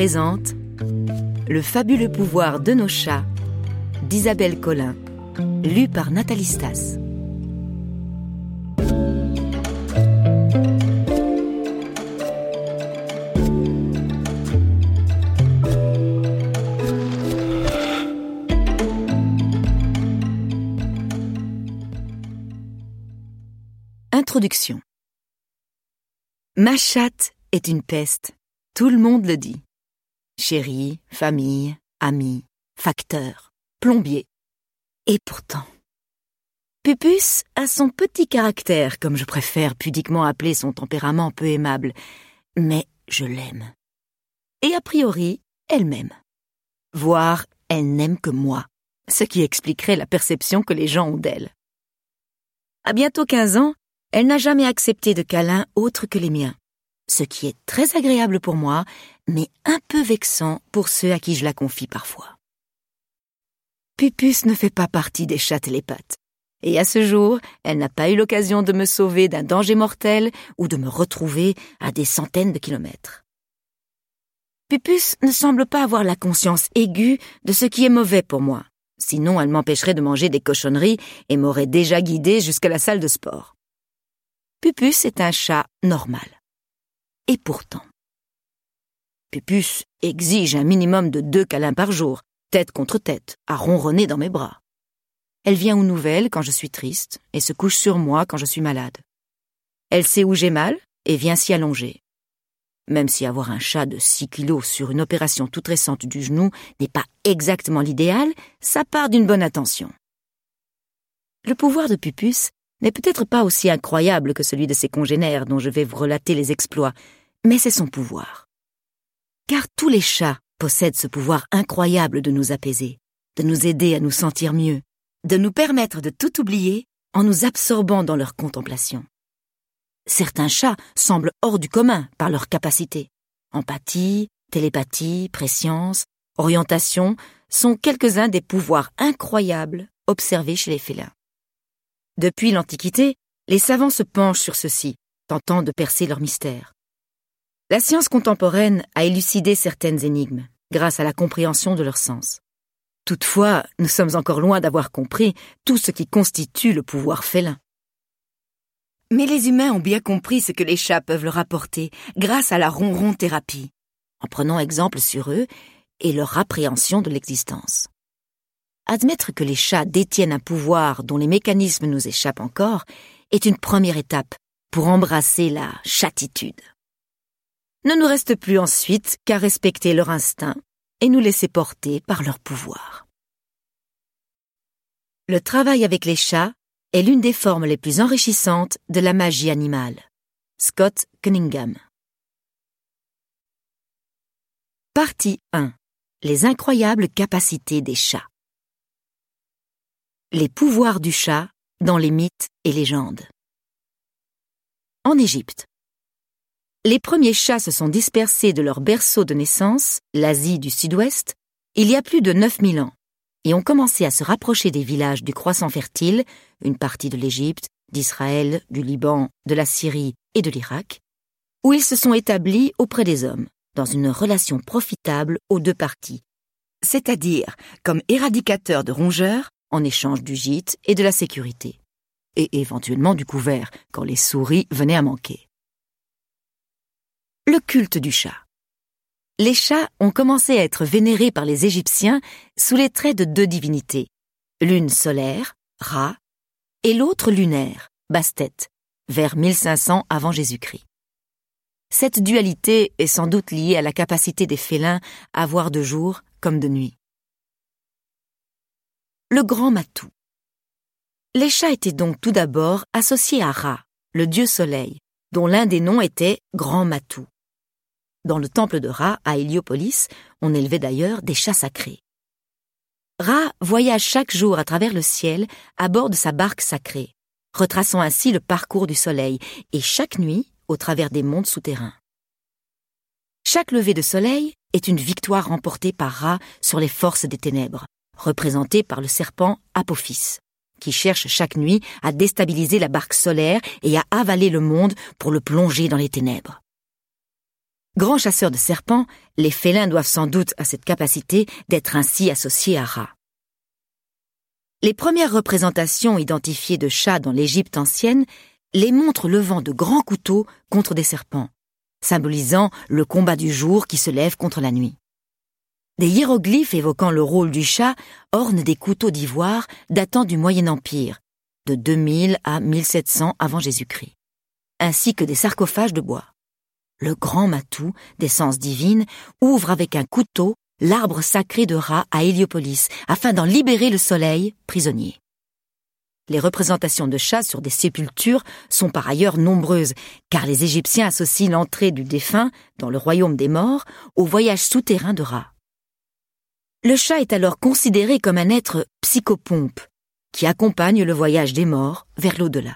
présente Le fabuleux pouvoir de nos chats d'Isabelle Collin, lu par Nathalie Stas. Introduction. Ma chatte est une peste, tout le monde le dit. Chérie, famille, amis, facteur, plombier. Et pourtant, Pupus a son petit caractère, comme je préfère pudiquement appeler son tempérament peu aimable, mais je l'aime. Et a priori, elle m'aime. Voire, elle n'aime que moi, ce qui expliquerait la perception que les gens ont d'elle. À bientôt 15 ans, elle n'a jamais accepté de câlins autres que les miens, ce qui est très agréable pour moi, mais un peu vexant pour ceux à qui je la confie parfois. Pupus ne fait pas partie des chats télépathes, et à ce jour, elle n'a pas eu l'occasion de me sauver d'un danger mortel ou de me retrouver à des centaines de kilomètres. Pupus ne semble pas avoir la conscience aiguë de ce qui est mauvais pour moi, sinon elle m'empêcherait de manger des cochonneries et m'aurait déjà guidée jusqu'à la salle de sport. Pupus est un chat normal. Et pourtant, Pupus exige un minimum de 2 câlins par jour, tête contre tête, à ronronner dans mes bras. Elle vient aux nouvelles quand je suis triste et se couche sur moi quand je suis malade. Elle sait où j'ai mal et vient s'y allonger. Même si avoir un chat de 6 kilos sur une opération toute récente du genou n'est pas exactement l'idéal, ça part d'une bonne intention. Le pouvoir de Pupus n'est peut-être pas aussi incroyable que celui de ses congénères dont je vais vous relater les exploits, mais c'est son pouvoir. Car tous les chats possèdent ce pouvoir incroyable de nous apaiser, de nous aider à nous sentir mieux, de nous permettre de tout oublier en nous absorbant dans leur contemplation. Certains chats semblent hors du commun par leur capacité. Empathie, télépathie, prescience, orientation sont quelques-uns des pouvoirs incroyables observés chez les félins. Depuis l'Antiquité, les savants se penchent sur ceci, tentant de percer leur mystère. La science contemporaine a élucidé certaines énigmes, grâce à la compréhension de leur sens. Toutefois, nous sommes encore loin d'avoir compris tout ce qui constitue le pouvoir félin. Mais les humains ont bien compris ce que les chats peuvent leur apporter grâce à la ronron-thérapie, en prenant exemple sur eux et leur appréhension de l'existence. Admettre que les chats détiennent un pouvoir dont les mécanismes nous échappent encore est une première étape pour embrasser la chattitude. Ne nous reste plus ensuite qu'à respecter leur instinct et nous laisser porter par leur pouvoir. Le travail avec les chats est l'une des formes les plus enrichissantes de la magie animale. Scott Cunningham. Partie 1. Les incroyables capacités des chats. Les pouvoirs du chat dans les mythes et légendes. En Égypte, les premiers chats se sont dispersés de leur berceau de naissance, l'Asie du Sud-Ouest, il y a plus de 9000 ans, et ont commencé à se rapprocher des villages du Croissant fertile, une partie de l'Égypte, d'Israël, du Liban, de la Syrie et de l'Irak, où ils se sont établis auprès des hommes, dans une relation profitable aux deux parties, c'est-à-dire comme éradicateurs de rongeurs, en échange du gîte et de la sécurité, et éventuellement du couvert, quand les souris venaient à manquer. Le culte du chat. Les chats ont commencé à être vénérés par les Égyptiens sous les traits de 2 divinités, l'une solaire, Ra, et l'autre lunaire, Bastet, vers 1500 avant Jésus-Christ. Cette dualité est sans doute liée à la capacité des félins à voir de jour comme de nuit. Le grand matou. Les chats étaient donc tout d'abord associés à Ra, le dieu soleil, dont l'un des noms était Grand Matou. Dans le temple de Ra, à Héliopolis, on élevait d'ailleurs des chats sacrés. Ra voyage chaque jour à travers le ciel à bord de sa barque sacrée, retraçant ainsi le parcours du soleil, et chaque nuit au travers des mondes souterrains. Chaque lever de soleil est une victoire remportée par Ra sur les forces des ténèbres, représentée par le serpent Apophis, qui cherche chaque nuit à déstabiliser la barque solaire et à avaler le monde pour le plonger dans les ténèbres. Grands chasseurs de serpents, les félins doivent sans doute à cette capacité d'être ainsi associés à Ra. Les premières représentations identifiées de chats dans l'Égypte ancienne les montrent levant de grands couteaux contre des serpents, symbolisant le combat du jour qui se lève contre la nuit. Des hiéroglyphes évoquant le rôle du chat ornent des couteaux d'ivoire datant du Moyen Empire, de 2000 à 1700 avant Jésus-Christ, ainsi que des sarcophages de bois. Le grand matou, d'essence divine, ouvre avec un couteau l'arbre sacré de Ra à Héliopolis, afin d'en libérer le soleil, prisonnier. Les représentations de chats sur des sépultures sont par ailleurs nombreuses, car les Égyptiens associent l'entrée du défunt dans le royaume des morts au voyage souterrain de Ra. Le chat est alors considéré comme un être psychopompe, qui accompagne le voyage des morts vers l'au-delà.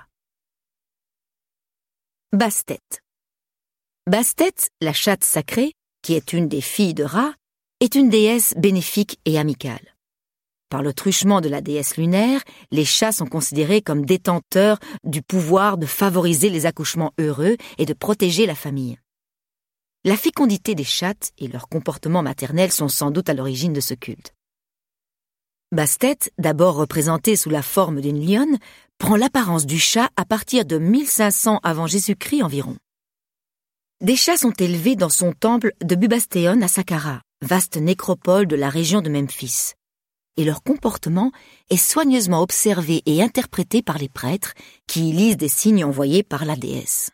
Bastet. Bastet, la chatte sacrée, qui est une des filles de Ra, est une déesse bénéfique et amicale. Par le truchement de la déesse lunaire, les chats sont considérés comme détenteurs du pouvoir de favoriser les accouchements heureux et de protéger la famille. La fécondité des chattes et leur comportement maternel sont sans doute à l'origine de ce culte. Bastet, d'abord représentée sous la forme d'une lionne, prend l'apparence du chat à partir de 1500 avant Jésus-Christ environ. Des chats sont élevés dans son temple de Bubastéon à Saqqara, vaste nécropole de la région de Memphis, et leur comportement est soigneusement observé et interprété par les prêtres qui y lisent des signes envoyés par la déesse.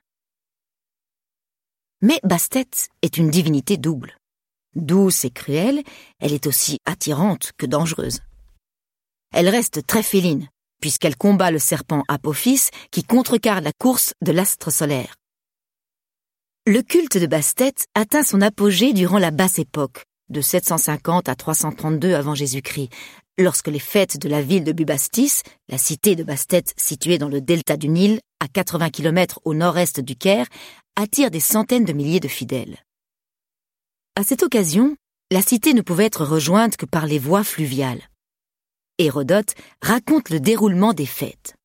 Mais Bastet est une divinité double. Douce et cruelle, elle est aussi attirante que dangereuse. Elle reste très féline, puisqu'elle combat le serpent Apophis qui contrecarre la course de l'astre solaire. Le culte de Bastet atteint son apogée durant la Basse Époque, de 750 à 332 avant Jésus-Christ, lorsque les fêtes de la ville de Bubastis, la cité de Bastet située dans le delta du Nil, à 80 km au nord-est du Caire, attirent des centaines de milliers de fidèles. À cette occasion, la cité ne pouvait être rejointe que par les voies fluviales. Hérodote raconte le déroulement des fêtes.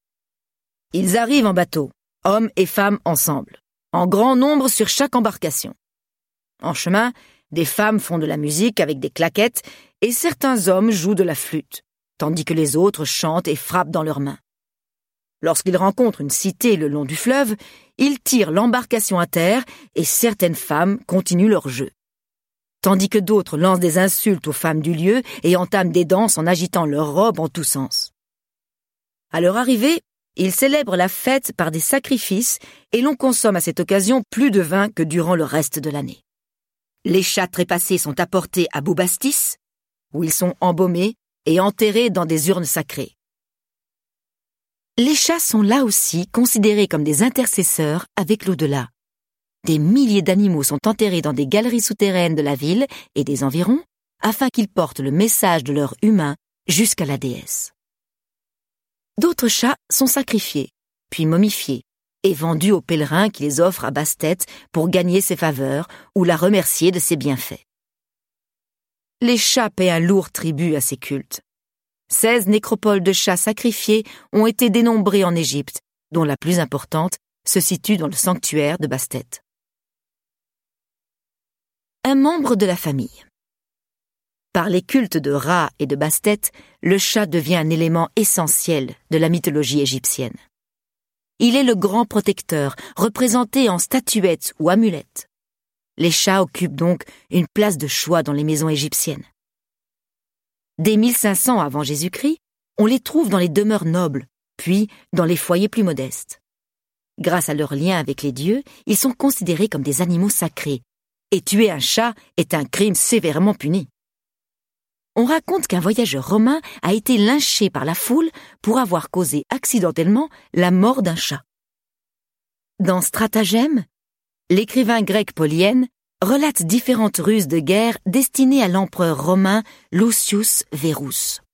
Ils arrivent en bateau, hommes et femmes ensemble, en grand nombre sur chaque embarcation. En chemin, des femmes font de la musique avec des claquettes et certains hommes jouent de la flûte, tandis que les autres chantent et frappent dans leurs mains. Lorsqu'ils rencontrent une cité le long du fleuve, ils tirent l'embarcation à terre et certaines femmes continuent leur jeu, tandis que d'autres lancent des insultes aux femmes du lieu et entament des danses en agitant leurs robes en tous sens. À leur arrivée, ils célèbrent la fête par des sacrifices et l'on consomme à cette occasion plus de vin que durant le reste de l'année. Les chats trépassés sont apportés à Bubastis, où ils sont embaumés et enterrés dans des urnes sacrées. Les chats sont là aussi considérés comme des intercesseurs avec l'au-delà. Des milliers d'animaux sont enterrés dans des galeries souterraines de la ville et des environs, afin qu'ils portent le message de leur humain jusqu'à la déesse. D'autres chats sont sacrifiés, puis momifiés, et vendus aux pèlerins qui les offrent à Bastet pour gagner ses faveurs ou la remercier de ses bienfaits. Les chats paient un lourd tribut à ces cultes. 16 nécropoles de chats sacrifiés ont été dénombrées en Égypte, dont la plus importante se situe dans le sanctuaire de Bastet. Un membre de la famille. Par les cultes de Ra et de Bastet, le chat devient un élément essentiel de la mythologie égyptienne. Il est le grand protecteur, représenté en statuettes ou amulettes. Les chats occupent donc une place de choix dans les maisons égyptiennes. Dès 1500 avant Jésus-Christ, on les trouve dans les demeures nobles, puis dans les foyers plus modestes. Grâce à leur lien avec les dieux, ils sont considérés comme des animaux sacrés, et tuer un chat est un crime sévèrement puni. On raconte qu'un voyageur romain a été lynché par la foule pour avoir causé accidentellement la mort d'un chat. Dans Stratagème, l'écrivain grec Polyème relate différentes ruses de guerre destinées à l'empereur romain Lucius Verus.